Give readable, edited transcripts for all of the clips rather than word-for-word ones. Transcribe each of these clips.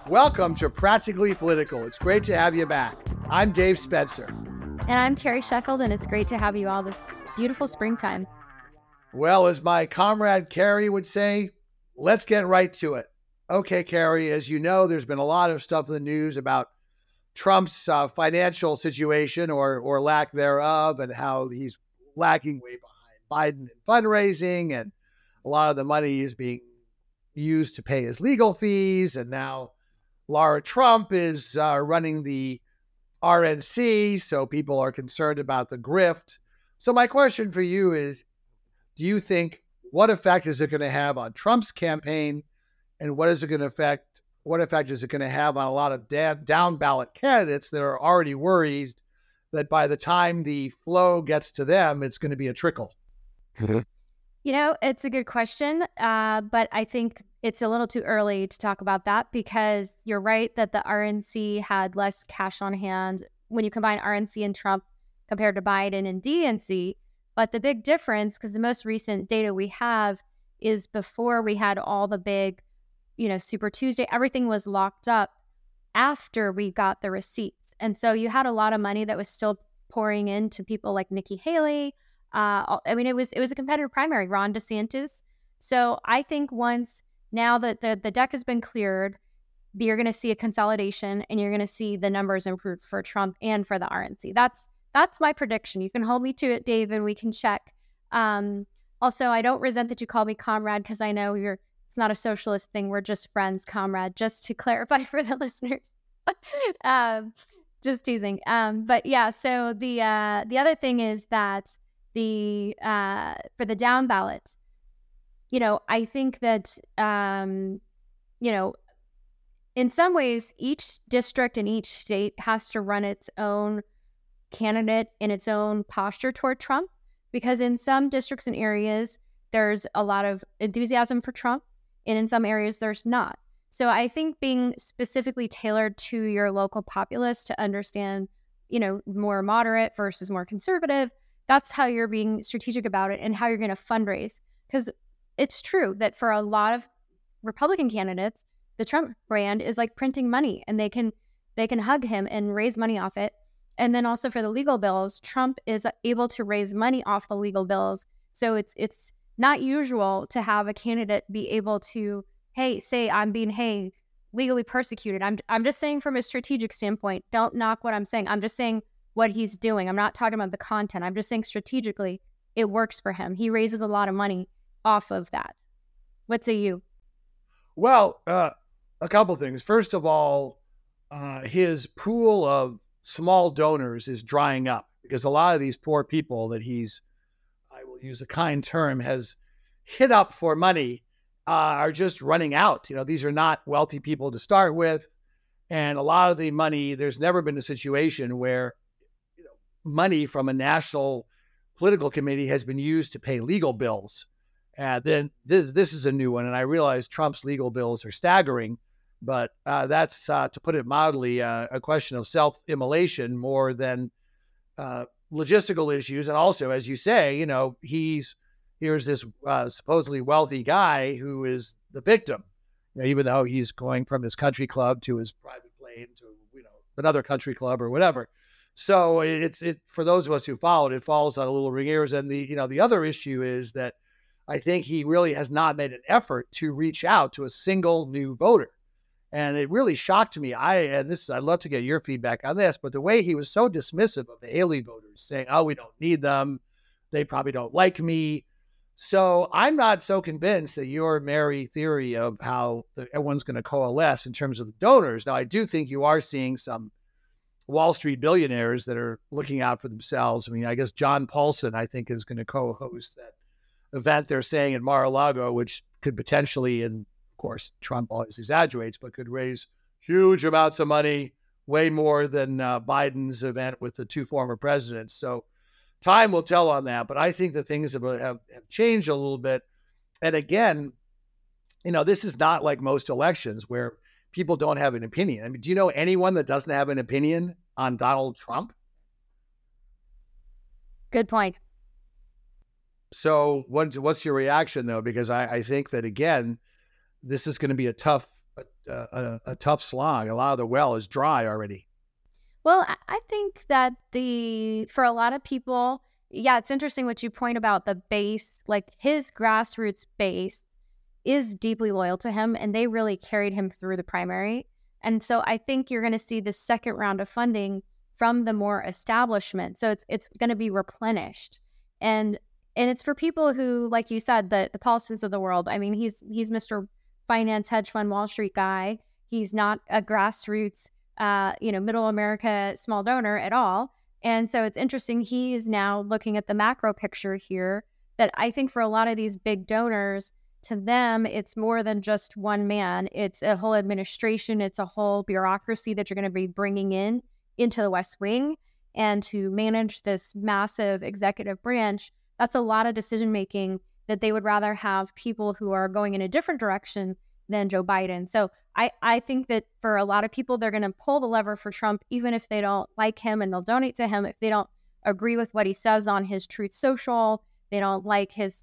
Welcome to Practically Political. It's great to have you back. I'm Dave Spencer. And I'm Carrie Sheffield, and it's great to have you all this beautiful springtime. Well, as my comrade Carrie would say, let's get right to it. Okay, Carrie, as you know, there's been a lot of stuff in the news about Trump's financial situation or lack thereof, and how he's lagging way behind Biden in fundraising, and a lot of the money is being used to pay his legal fees, and now Lara Trump is running the RNC, so people are concerned about the grift. So my question for you is, do you think, what effect is it going to have on Trump's campaign, and what effect is it going to have on a lot of down ballot candidates that are already worried that by the time the flow gets to them, it's going to be a trickle? You know, it's a good question, but I think it's a little too early to talk about that, because you're right that the RNC had less cash on hand when you combine RNC and Trump compared to Biden and DNC. But the big difference, because the most recent data we have is before we had all the big, Super Tuesday, everything was locked up after we got the receipts. And so you had a lot of money that was still pouring into people like Nikki Haley. It was a competitive primary, Ron DeSantis. So I think once now that the deck has been cleared, you're going to see a consolidation, and you're going to see the numbers improve for Trump and for the RNC. That's my prediction. You can hold me to it, Dave, and we can check. Also, I don't resent that you call me comrade, because I know it's not a socialist thing. We're just friends, comrade, just to clarify for the listeners. Just teasing. But yeah, so the other thing is that for the down ballot, I think that, in some ways, each district in each state has to run its own candidate in its own posture toward Trump, because in some districts and areas, there's a lot of enthusiasm for Trump, and in some areas, there's not. So I think being specifically tailored to your local populace to understand, more moderate versus more conservative, that's how you're being strategic about it and how you're going to fundraise. Because it's true that for a lot of Republican candidates, the Trump brand is like printing money, and they can hug him and raise money off it. And then also for the legal bills, Trump is able to raise money off the legal bills. So it's not usual to have a candidate be able to, say I'm being, legally persecuted. I'm just saying from a strategic standpoint, don't knock what I'm saying. I'm just saying what he's doing. I'm not talking about the content. I'm just saying strategically, it works for him. He raises a lot of money off of that. What say you? Well, a couple things. First of all, his pool of small donors is drying up, because a lot of these poor people that I will use a kind term, has hit up for money, are just running out. These are not wealthy people to start with. And a lot of the money, there's never been a situation where money from a national political committee has been used to pay legal bills. And then this is a new one. And I realize Trump's legal bills are staggering, but that's, to put it mildly, a question of self-immolation more than logistical issues. And also, as you say, here's this supposedly wealthy guy who is the victim, even though he's going from his country club to his private plane to, another country club or whatever. So it for those of us who followed, it falls on a little ring ears. And the other issue is that I think he really has not made an effort to reach out to a single new voter. And it really shocked me. I'd love to get your feedback on this, but the way he was so dismissive of the Haley voters, saying, "Oh, we don't need them. They probably don't like me." So I'm not so convinced that your merry theory of how everyone's going to coalesce in terms of the donors. Now, I do think you are seeing some Wall Street billionaires that are looking out for themselves. I mean, I guess John Paulson, I think, is going to co-host that event they're saying at Mar-a-Lago, which could potentially, and of course, Trump always exaggerates, but could raise huge amounts of money, way more than Biden's event with the two former presidents. So time will tell on that. But I think that things have changed a little bit. And again, this is not like most elections where people don't have an opinion. I mean, do you know anyone that doesn't have an opinion on Donald Trump? Good point. So what's your reaction, though? Because I think that, again, this is going to be a tough a tough slog. A lot of the well is dry already. Well, I think that for a lot of people, yeah, it's interesting what you point about the base, like his grassroots base is deeply loyal to him, and they really carried him through the primary. And so I think you're going to see the second round of funding from the more establishment. So it's going to be replenished. And it's for people who, like you said, the Paulsons of the world. I mean, he's Mr. Finance hedge fund Wall Street guy. He's not a grassroots middle America small donor at all. And so it's interesting. He is now looking at the macro picture here that I think for a lot of these big donors, to them, it's more than just one man. It's a whole administration. It's a whole bureaucracy that you're going to be bringing into the West Wing. And to manage this massive executive branch, that's a lot of decision making that they would rather have people who are going in a different direction than Joe Biden. So I think that for a lot of people, they're going to pull the lever for Trump, even if they don't like him, and they'll donate to him if they don't agree with what he says on his Truth Social. They don't like his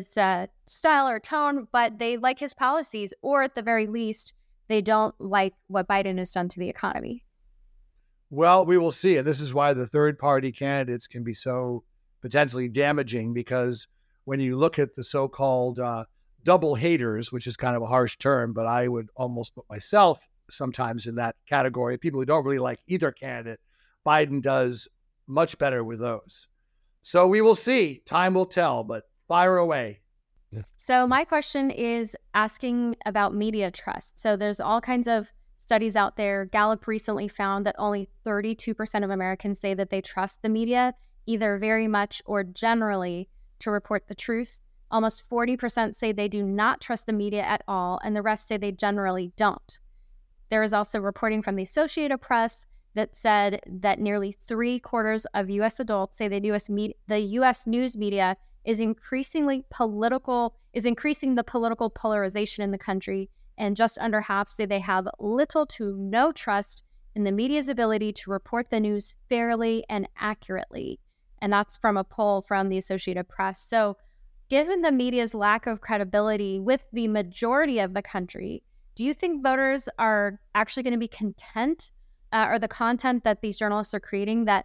style or tone, but they like his policies, or at the very least, they don't like what Biden has done to the economy. Well, we will see. And this is why the third party candidates can be so potentially damaging, because when you look at the so-called double haters, which is kind of a harsh term, but I would almost put myself sometimes in that category, people who don't really like either candidate, Biden does much better with those. So we will see. Time will tell, but fire away. So my question is asking about media trust. So there's all kinds of studies out there. Gallup recently found that only 32% of Americans say that they trust the media, either very much or generally, to report the truth. Almost 40% say they do not trust the media at all, and the rest say they generally don't. There is also reporting from the Associated Press that said that nearly 3/4 of U.S. adults say the U.S. news media is increasing the political polarization in the country, and just under half say they have little to no trust in the media's ability to report the news fairly and accurately. And that's from a poll from the Associated Press. So given the media's lack of credibility with the majority of the country, do you think voters are actually going to be content or the content that these journalists are creating that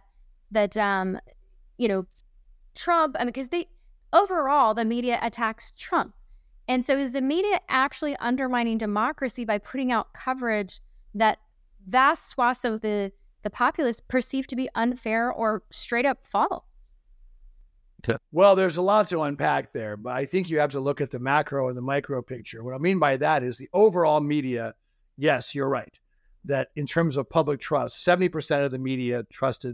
Trump, because overall the media attacks Trump. And so is the media actually undermining democracy by putting out coverage that vast swaths of the populace perceive to be unfair or straight up false? Well, there's a lot to unpack there, but I think you have to look at the macro and the micro picture. What I mean by that is the overall media. Yes, you're right, that in terms of public trust, 70% of the media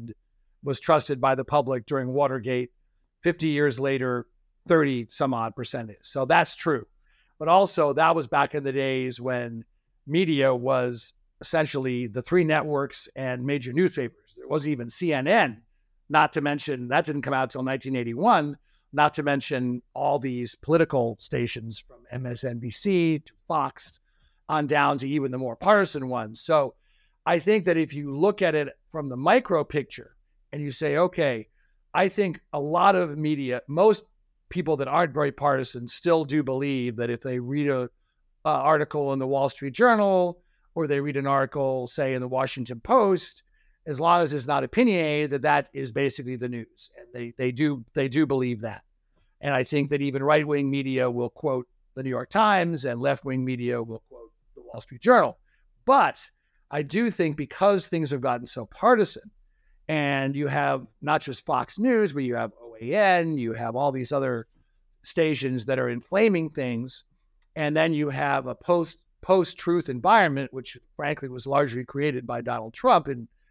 was trusted by the public during Watergate. 50 years later, 30 some odd percent is. So that's true. But also that was back in the days when media was essentially the three networks and major newspapers. There wasn't even CNN, not to mention that didn't come out until 1981, not to mention all these political stations from MSNBC to Fox on down to even the more partisan ones. So I think that if you look at it from the micro picture and you say, okay, I think a lot of media, most people that aren't very partisan still do believe that if they read an article in the Wall Street Journal or they read an article, say, in the Washington Post, as long as it's not opinionated, that is basically the news. And they do believe that. And I think that even right-wing media will quote the New York Times and left-wing media will quote the Wall Street Journal. But I do think because things have gotten so partisan, and you have not just Fox News, but you have OAN, you have all these other stations that are inflaming things, and then you have a post-truth environment, which frankly was largely created by Donald Trump.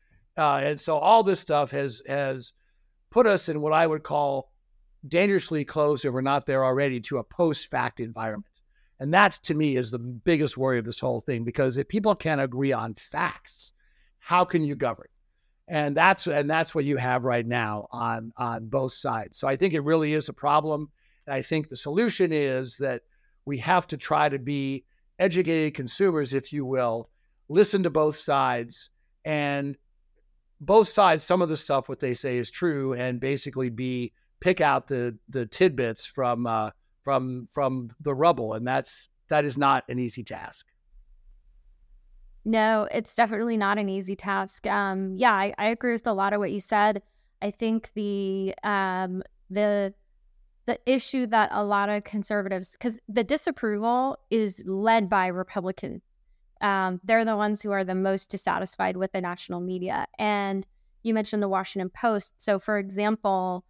And so all this stuff has put us in what I would call dangerously close, if we're not there already, to a post-fact environment. And that, to me, is the biggest worry of this whole thing, because if people can't agree on facts, how can you govern? And that's what you have right now on both sides. So I think it really is a problem. And I think the solution is that we have to try to be educated consumers, if you will, listen to both sides, and both sides, some of the stuff, what they say is true, and basically pick out the tidbits from the rubble. And that is not an easy task. No, it's definitely not an easy task. Yeah, I agree with a lot of what you said. I think the issue that a lot of conservatives, because the disapproval is led by Republicans. They're the ones who are the most dissatisfied with the national media. And you mentioned the Washington Post. So, for example,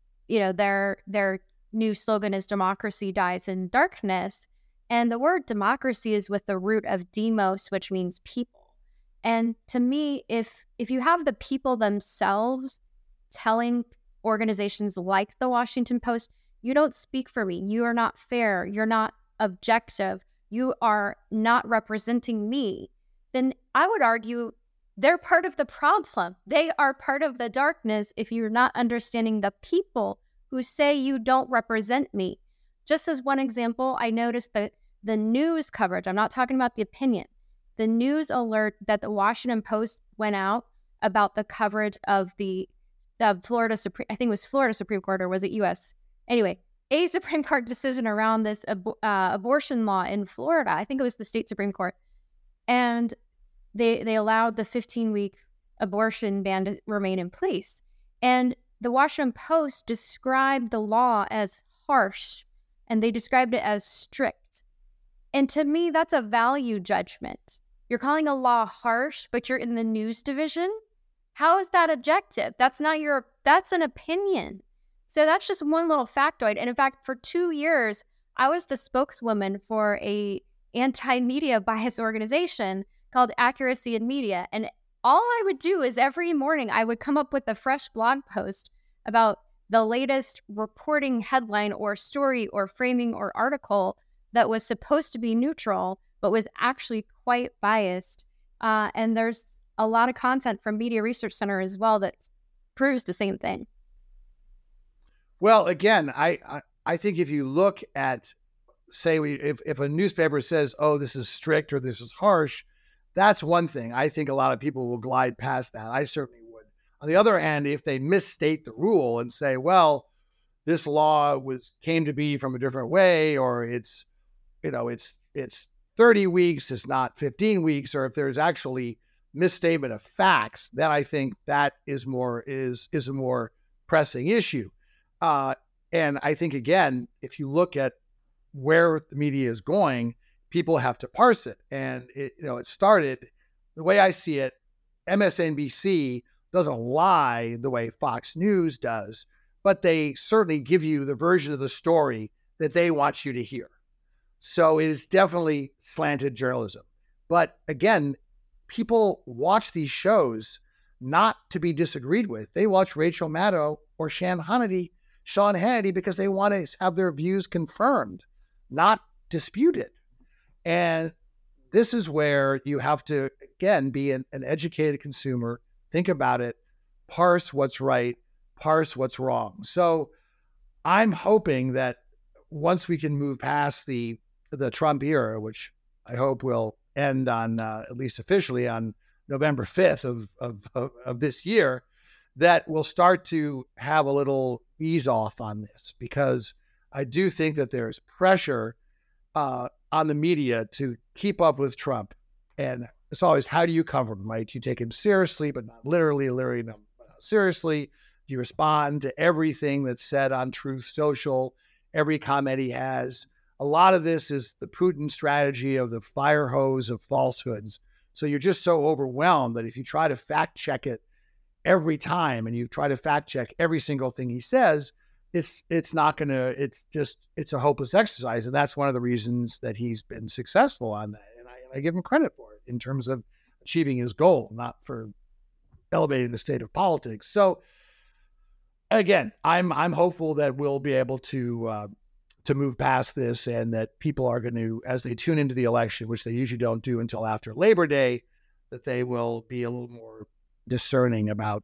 their new slogan is "Democracy dies in darkness," and the word democracy is with the root of demos, which means people. And to me, if you have the people themselves telling organizations like the Washington Post, you don't speak for me, you are not fair, you're not objective, you are not representing me, then I would argue they're part of the problem. They are part of the darkness if you're not understanding the people who say you don't represent me. Just as one example, I noticed that the news coverage, I'm not talking about the opinion, the news alert that the Washington Post went out about the coverage of the Florida Supreme, I think it was Florida Supreme Court, or was it U.S.? Anyway, a Supreme Court decision around this abortion law in Florida. I think it was the state Supreme Court. And they allowed the 15-week abortion ban to remain in place. And the Washington Post described the law as harsh, and they described it as strict. And to me, that's a value judgment. You're calling a law harsh, but you're in the news division? How is that objective? That's an opinion. So that's just one little factoid. And in fact, for 2 years, I was the spokeswoman for a anti-media bias organization called Accuracy in Media. And all I would do is every morning I would come up with a fresh blog post about the latest reporting headline or story or framing or article that was supposed to be neutral, but was actually quite biased. And there's a lot of content from Media Research Center as well that proves the same thing. Well, again, I think if you look at, say, if a newspaper says, oh, this is strict or this is harsh, that's one thing. I think a lot of people will glide past that. I certainly would. On the other hand, if they misstate the rule and say, well, this law came to be from a different way, or it's 30 weeks, it's not 15 weeks, or if there's actually misstatement of facts, then I think that is a more pressing issue. And I think, again, if you look at where the media is going, people have to parse it. And it started, the way I see it, MSNBC doesn't lie the way Fox News does, but they certainly give you the version of the story that they want you to hear. So it is definitely slanted journalism. But again, people watch these shows not to be disagreed with. They watch Rachel Maddow or Sean Hannity because they want to have their views confirmed, not disputed. And this is where you have to, again, be an educated consumer, think about it, parse what's right, parse what's wrong. So I'm hoping that once we can move past the Trump era, which I hope will end on, at least officially, on November 5th of this year, that we'll start to have a little ease off on this, because I do think that there's pressure on the media to keep up with Trump. And it's always, how do you cover him, right? You take him seriously, but not literally, not seriously. You respond to everything that's said on Truth Social, every comment he has. A lot of this is the Putin strategy of the fire hose of falsehoods. So you're just so overwhelmed that if you try to fact check it every time and you try to fact check every single thing he says, it's a hopeless exercise. And that's one of the reasons that he's been successful on that. And I give him credit for it in terms of achieving his goal, not for elevating the state of politics. So again, I'm hopeful that we'll be able to move past this, and that people are going to, as they tune into the election, which they usually don't do until after Labor Day, that they will be a little more discerning about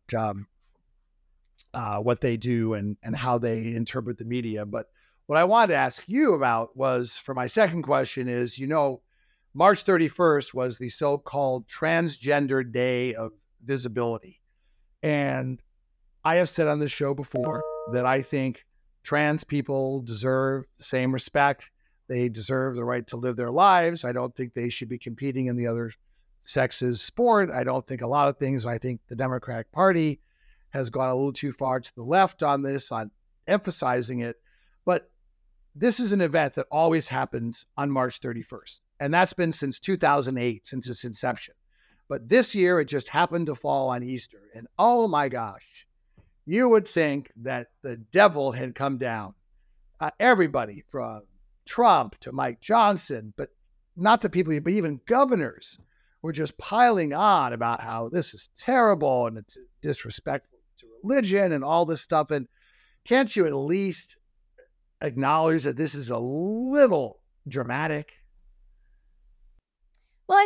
what they do and how they interpret the media. But what I wanted to ask you about was, for my second question is, March 31st was the so-called Transgender Day of Visibility. And I have said on this show before that I think trans people deserve the same respect. They deserve the right to live their lives. I don't think they should be competing in the other sexist sport. I don't think a lot of things. I think the Democratic Party has gone a little too far to the left on this, on emphasizing it. But this is an event that always happens on March 31st. And that's been since 2008, since its inception. But this year, it just happened to fall on Easter. And oh my gosh, you would think that the devil had come down. Everybody from Trump to Mike Johnson, but not the people, but even governors were just piling on about how this is terrible and it's disrespectful to religion and all this stuff. And can't you at least acknowledge that this is a little dramatic? Well,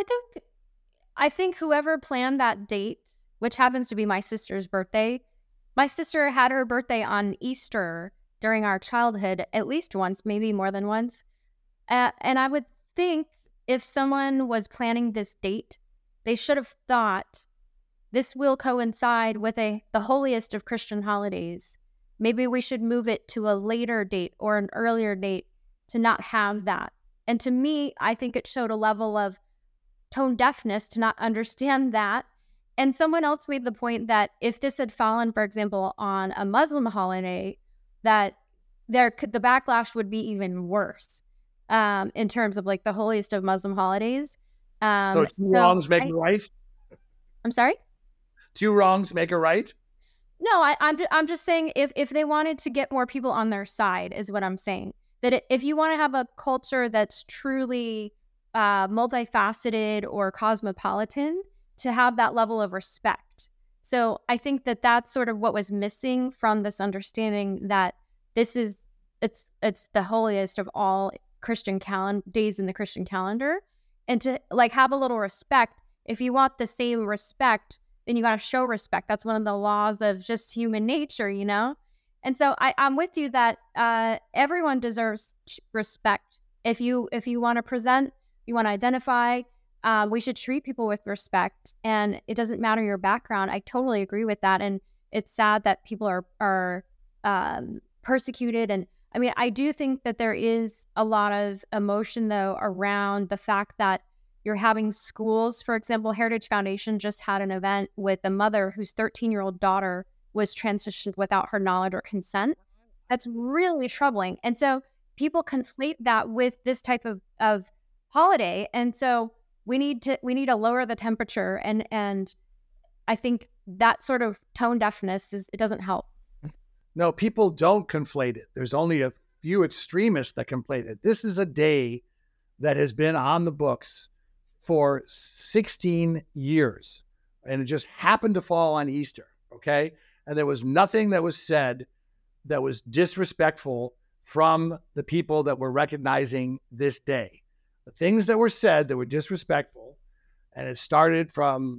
I think whoever planned that date, which happens to be my sister's birthday, my sister had her birthday on Easter during our childhood at least once, maybe more than once. And I would think if someone was planning this date, they should have thought this will coincide with the holiest of Christian holidays. Maybe we should move it to a later date or an earlier date to not have that. And to me, I think it showed a level of tone deafness to not understand that. And someone else made the point that if this had fallen, for example, on a Muslim holiday, that the backlash would be even worse in terms of like the holiest of Muslim holidays. So two wrongs make a right? I'm sorry? Two wrongs make a right? No, I'm just saying if they wanted to get more people on their side is what I'm saying. That if you want to have a culture that's truly multifaceted or cosmopolitan, to have that level of respect. So I think that that's sort of what was missing from this understanding that it's the holiest of all Christian days in the Christian calendar, and to like have a little respect. If you want the same respect, then you got to show respect. That's one of the laws of just human nature, you know? And so I'm with you that everyone deserves respect. If you want to present, you want to identify, we should treat people with respect, and it doesn't matter your background. I totally agree with that. And it's sad that people are persecuted. And I mean, I do think that there is a lot of emotion, though, around the fact that you're having schools. For example, Heritage Foundation just had an event with a mother whose 13-year-old daughter was transitioned without her knowledge or consent. That's really troubling. And so people conflate that with this type of holiday. And so we need to lower the temperature. And I think that sort of tone deafness it doesn't help. No, people don't conflate it. There's only a few extremists that conflate it. This is a day that has been on the books for 16 years, and it just happened to fall on Easter, okay? And there was nothing that was said that was disrespectful from the people that were recognizing this day. The things that were said that were disrespectful, and it started from,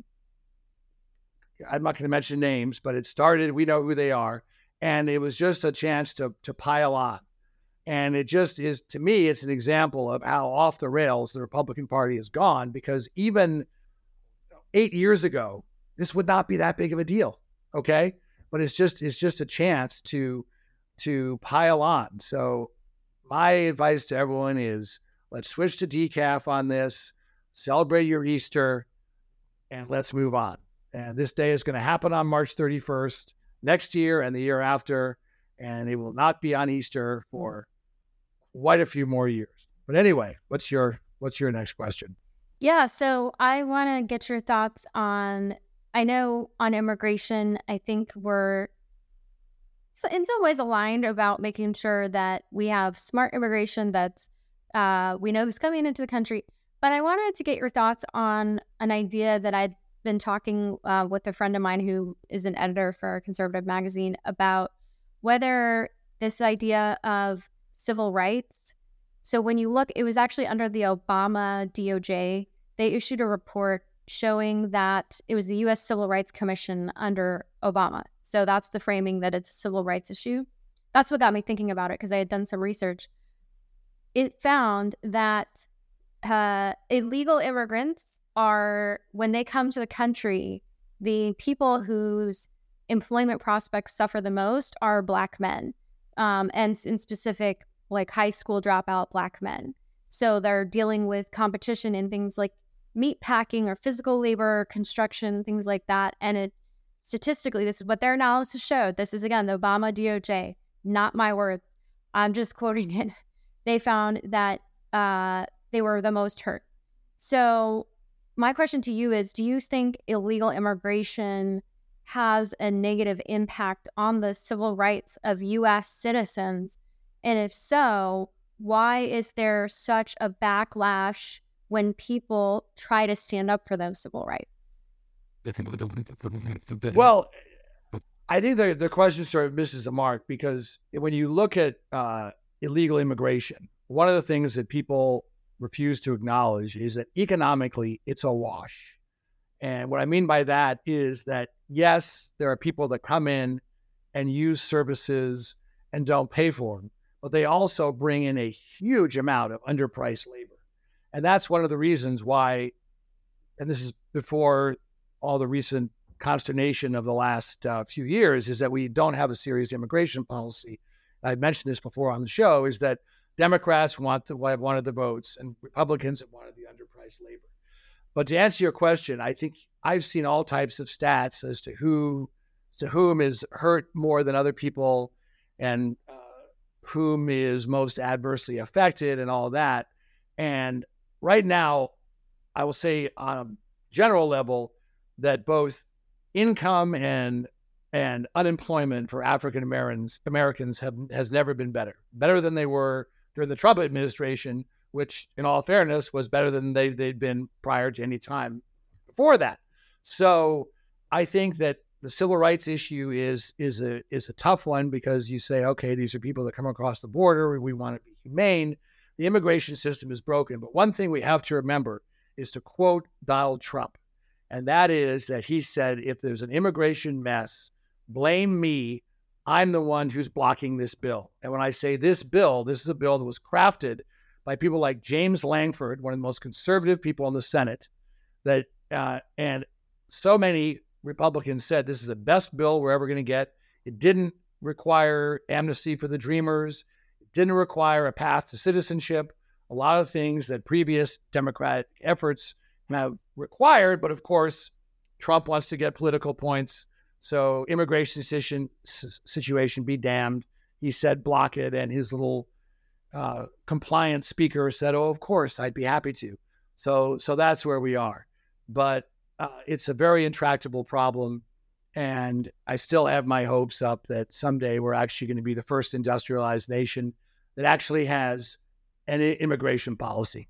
I'm not going to mention names, but it started, we know who they are, and it was just a chance to pile on. And it just is, to me, it's an example of how off the rails the Republican Party has gone, because even 8 years ago, this would not be that big of a deal, okay? But it's just a chance to pile on. So my advice to everyone is, let's switch to decaf on this, celebrate your Easter, and let's move on. And this day is going to happen on March 31st next year and the year after, and it will not be on Easter for quite a few more years. But anyway, what's your next question? Yeah, so I want to get your thoughts on, I know on immigration, I think we're in some ways aligned about making sure that we have smart immigration that's we know who's coming into the country. But I wanted to get your thoughts on an idea that I'd been talking with a friend of mine who is an editor for a conservative magazine about whether this idea of civil rights. So when you look, it was actually under the Obama DOJ, they issued a report showing that it was the U.S. Civil Rights Commission under Obama. So that's the framing that it's a civil rights issue. That's what got me thinking about it, because I had done some research. It found that illegal immigrants are, when they come to the country, the people whose employment prospects suffer the most are Black men, and in specific, like high school dropout Black men. So they're dealing with competition in things like meat packing or physical labor, construction, things like that. And statistically, this is what their analysis showed. This is, again, the Obama DOJ, not my words. I'm just quoting it. They found that they were the most hurt. So my question to you is, do you think illegal immigration has a negative impact on the civil rights of U.S. citizens? And if so, why is there such a backlash when people try to stand up for those civil rights? Well, I think the question sort of misses the mark, because when you look at illegal immigration, one of the things that people refuse to acknowledge is that economically it's a wash. And what I mean by that is that, yes, there are people that come in and use services and don't pay for them, but they also bring in a huge amount of underpriced labor. And that's one of the reasons why, and this is before all the recent consternation of the last few years, is that we don't have a serious immigration policy. I mentioned this before on the show, is that Democrats have wanted the votes and Republicans have wanted the underpriced labor. But to answer your question, I think I've seen all types of stats as to whom is hurt more than other people and whom is most adversely affected and all that. And right now, I will say on a general level that both income and unemployment for African Americans has never been better than they were during the Trump administration, which in all fairness was better than they'd been prior to any time before that. So I think that the civil rights issue is a tough one, because you say, okay, these are people that come across the border. We want to be humane. The immigration system is broken. But one thing we have to remember is to quote Donald Trump. And that is that he said, if there's an immigration mess, blame me. I'm the one who's blocking this bill. And when I say this bill, this is a bill that was crafted by people like James Langford, one of the most conservative people in the Senate, and so many Republicans said this is the best bill we're ever going to get. It didn't require amnesty for the Dreamers. It didn't require a path to citizenship. A lot of things that previous Democratic efforts have required, but of course, Trump wants to get political points. So immigration situation be damned. He said block it, and his little compliant speaker said, oh, of course, I'd be happy to. So that's where we are. But it's a very intractable problem, and I still have my hopes up that someday we're actually going to be the first industrialized nation that actually has an immigration policy.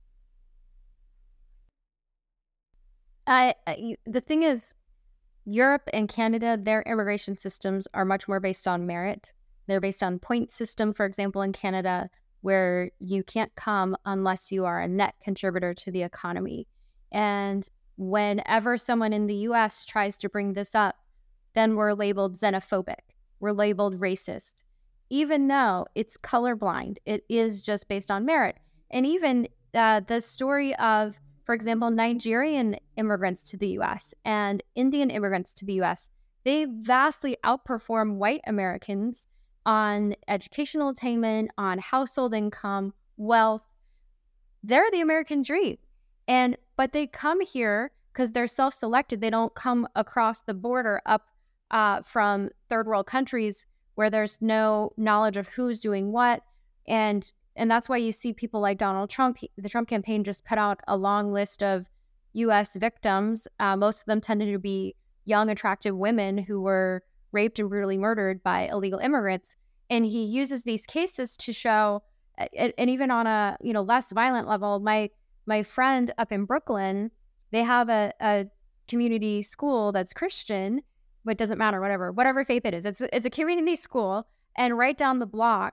The thing is, Europe and Canada, their immigration systems are much more based on merit. They're based on point system, for example, in Canada, where you can't come unless you are a net contributor to the economy. And whenever someone in the U.S. tries to bring this up, then we're labeled xenophobic. We're labeled racist. Even though it's colorblind, it is just based on merit. And even the story of, for example, Nigerian immigrants to the U.S. and Indian immigrants to the U.S., they vastly outperform white Americans on educational attainment, on household income, wealth. They're the American dream. But they come here because they're self-selected. They don't come across the border up from third world countries where there's no knowledge of who's doing what. And that's why you see people like Donald Trump. The Trump campaign just put out a long list of U.S. victims. Most of them tended to be young, attractive women who were raped and brutally murdered by illegal immigrants. And he uses these cases to show, and even on a less violent level, my friend up in Brooklyn, they have a community school that's Christian, but it doesn't matter, whatever faith it is. It's a community school, and right down the block,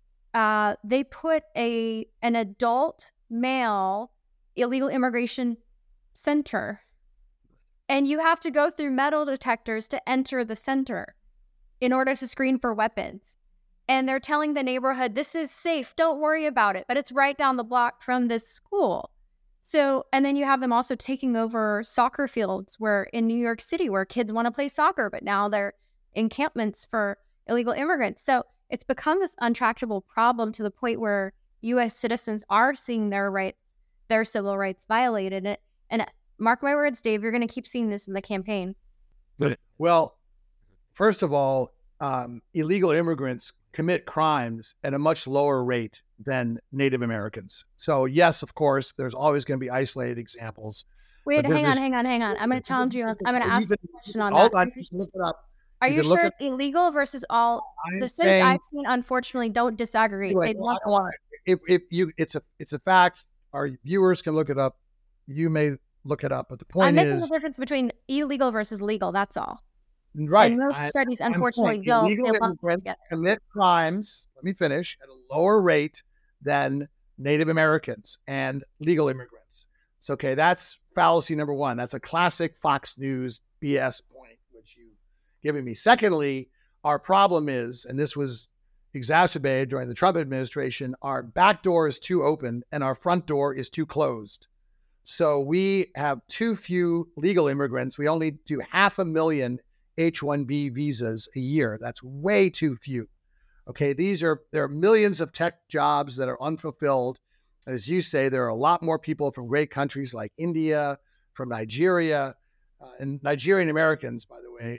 they put an adult male illegal immigration center, and you have to go through metal detectors to enter the center in order to screen for weapons. And they're telling the neighborhood, this is safe, don't worry about it. But it's right down the block from this school. So, and then you have them also taking over soccer fields in New York City where kids want to play soccer, but now they're encampments for illegal immigrants. So it's become this untractable problem to the point where U.S. citizens are seeing their civil rights violated. And Mark my words, Dave, you're going to keep seeing this in the campaign. Well, first of all, illegal immigrants commit crimes at a much lower rate than Native Americans. So yes, of course, there's always going to be isolated examples. Wait, hang on. I'm going to challenge you. I'm going to ask a question on that. Hold on, look it up. Are you sure it's illegal versus all? The studies I've seen, unfortunately, don't disaggregate. Anyway, it's a fact. Our viewers can look it up. You may look it up, but the point is, I'm making the difference between illegal versus legal. That's all. Right. And most studies, unfortunately, don't. Illegal immigrants commit crimes. Let me finish at a lower rate than Native Americans and legal immigrants. So, okay, that's fallacy number one. That's a classic Fox News BS point, which you've given me. Secondly, our problem is, and this was exacerbated during the Trump administration, our back door is too open and our front door is too closed. So we have too few legal immigrants. We only do 500,000 H-1B visas a year. That's way too few. Okay, there are millions of tech jobs that are unfulfilled. As you say, there are a lot more people from great countries like India, from Nigeria, and Nigerian Americans, by the way,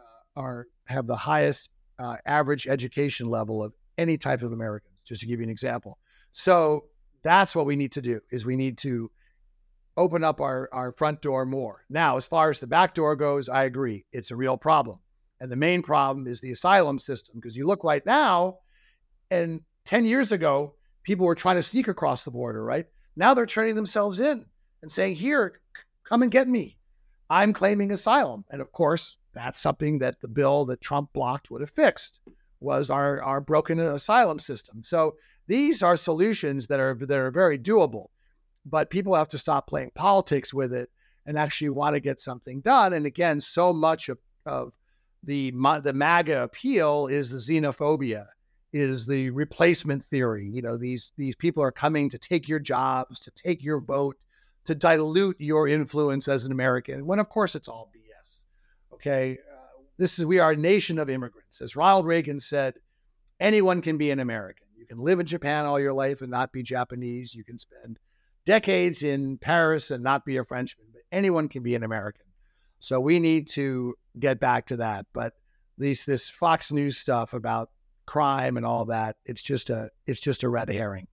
have the highest average education level of any type of Americans, just to give you an example. So that's what we need to do, is we need to open up our front door more. Now, as far as the back door goes, I agree. It's a real problem. And the main problem is the asylum system, because you look right now, and 10 years ago, people were trying to sneak across the border, right? Now they're turning themselves in and saying, here, come and get me. I'm claiming asylum. And of course, that's something that the bill that Trump blocked would have fixed, was our broken asylum system. So these are solutions that are very doable. But people have to stop playing politics with it and actually want to get something done. And again, so much of the MAGA appeal is the xenophobia, is the replacement theory. You know, these people are coming to take your jobs, to take your vote, to dilute your influence as an American, when of course it's all BS. Okay, we are a nation of immigrants. As Ronald Reagan said, anyone can be an American. You can live in Japan all your life and not be Japanese. You can spend decades in Paris and not be a Frenchman, but anyone can be an American. So we need to get back to that. But this Fox News stuff about crime and all that, it's just a red herring.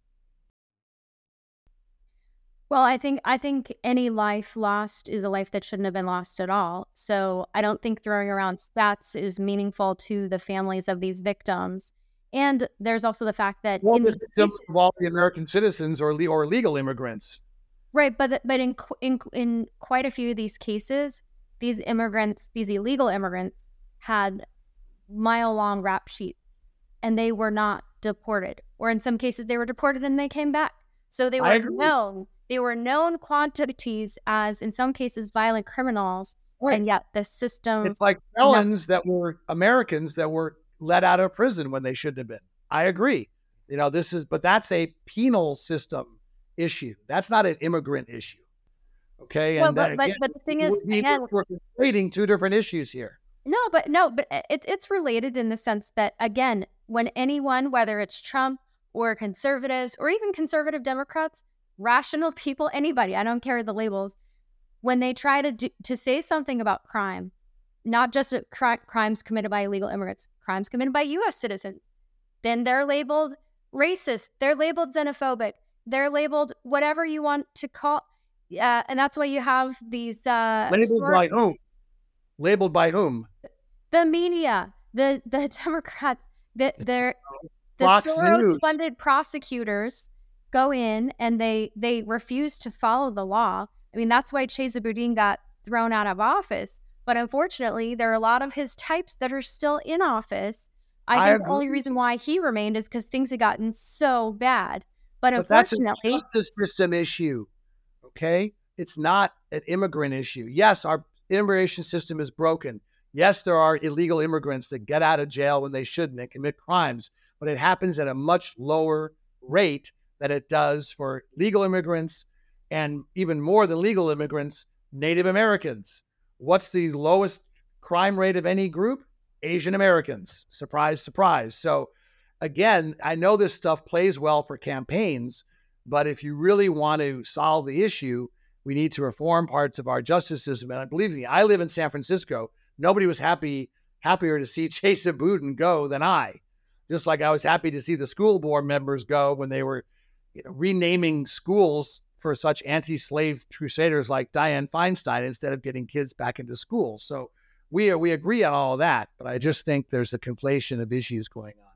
Well, I think any life lost is a life that shouldn't have been lost at all. So I don't think throwing around stats is meaningful to the families of these victims. And there's also the fact that the victims of all the American citizens or legal immigrants, right? But in quite a few of these cases, these illegal immigrants, had mile-long rap sheets, and they were not deported. Or in some cases, they were deported and they came back. So they were known. They were known quantities as, in some cases, violent criminals, right. And yet the system. It's like felons that were Americans that were let out of prison when they shouldn't have been. I agree. You know, but that's a penal system issue. That's not an immigrant issue. Okay. Well, but the thing is, again, we're conflating two different issues here. No, but it's related in the sense that, again, when anyone, whether it's Trump or conservatives or even conservative Democrats, rational people, anybody, I don't care the labels, when they try to say something about crime, not just crimes committed by illegal immigrants, crimes committed by U.S. citizens, then they're labeled racist, they're labeled xenophobic, they're labeled whatever you want to call. And that's why you have these by whom? Labeled by whom? The media, the Democrats, the Soros-funded prosecutors go in and they refuse to follow the law. I mean, that's why Chesa Boudin got thrown out of office. But unfortunately, there are a lot of his types that are still in office. I think the only reason why he remained is because things had gotten so bad. But unfortunately, that's a justice system issue. Okay, it's not an immigrant issue. Yes, our immigration system is broken. Yes, there are illegal immigrants that get out of jail when they shouldn't and commit crimes, but it happens at a much lower rate than it does for legal immigrants, and even more than legal immigrants, Native Americans. What's the lowest crime rate of any group? Asian Americans. Surprise, surprise. So again, I know this stuff plays well for campaigns, but if you really want to solve the issue, We need to reform parts of our justice system. And believe me, I live in San Francisco. Nobody was happier to see Chesa Boudin go than I. Just like I was happy to see the school board members go when they were renaming schools for such anti-slave crusaders like Dianne Feinstein instead of getting kids back into school. So we agree on all of that, but I just think there's a conflation of issues going on.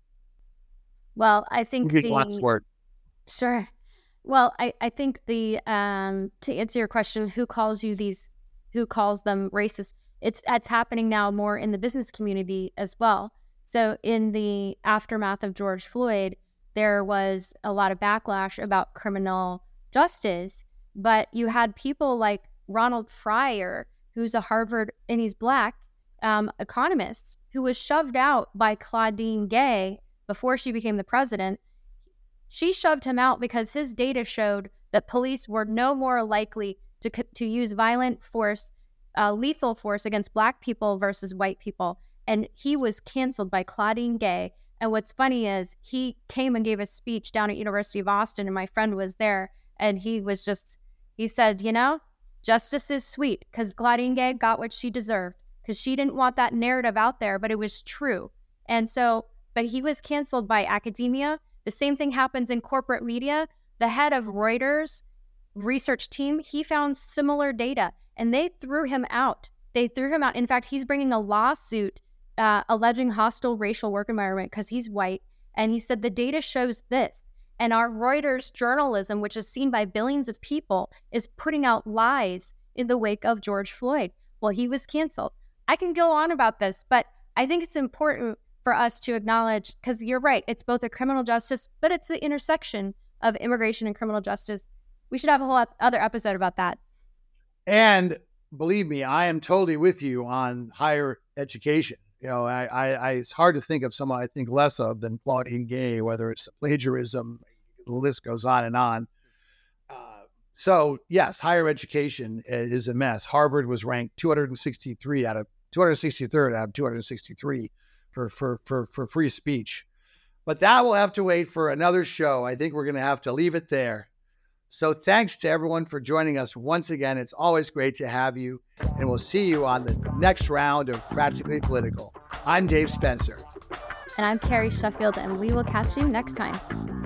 Well, I think last word. Sure. Well, I think to answer your question, who calls them racist? It's happening now more in the business community as well. So in the aftermath of George Floyd, there was a lot of backlash about criminal justice, but you had people like Ronald Fryer, who's a Harvard, and he's Black, economist, who was shoved out by Claudine Gay before she became the president. She shoved him out because his data showed that police were no more likely to use violent force, lethal force against Black people versus white people. And he was canceled by Claudine Gay. And what's funny is he came and gave a speech down at University of Austin, and my friend was there. And he said, justice is sweet, because Claudine Gay got what she deserved, because she didn't want that narrative out there, but it was true. And so, but he was canceled by academia. The same thing happens in corporate media. The head of Reuters research team, he found similar data, and they threw him out. In fact, he's bringing a lawsuit alleging hostile racial work environment because he's white. And he said the data shows this. And our Reuters journalism, which is seen by billions of people, is putting out lies in the wake of George Floyd. Well, he was canceled. I can go on about this, but I think it's important for us to acknowledge, because you're right, it's both a criminal justice, but it's the intersection of immigration and criminal justice. We should have a whole other episode about that. And believe me, I am totally with you on higher education. It's hard to think of someone I think less of than Claudine Gay, whether it's plagiarism, the list goes on and on. So yes, higher education is a mess. Harvard was ranked 263rd out of 263 for free speech. But that will have to wait for another show. I think we're going to have to leave it there. So thanks to everyone for joining us once again. It's always great to have you, and we'll see you on the next round of Practically Political. I'm Dave Spencer. And I'm Carrie Sheffield, and we will catch you next time.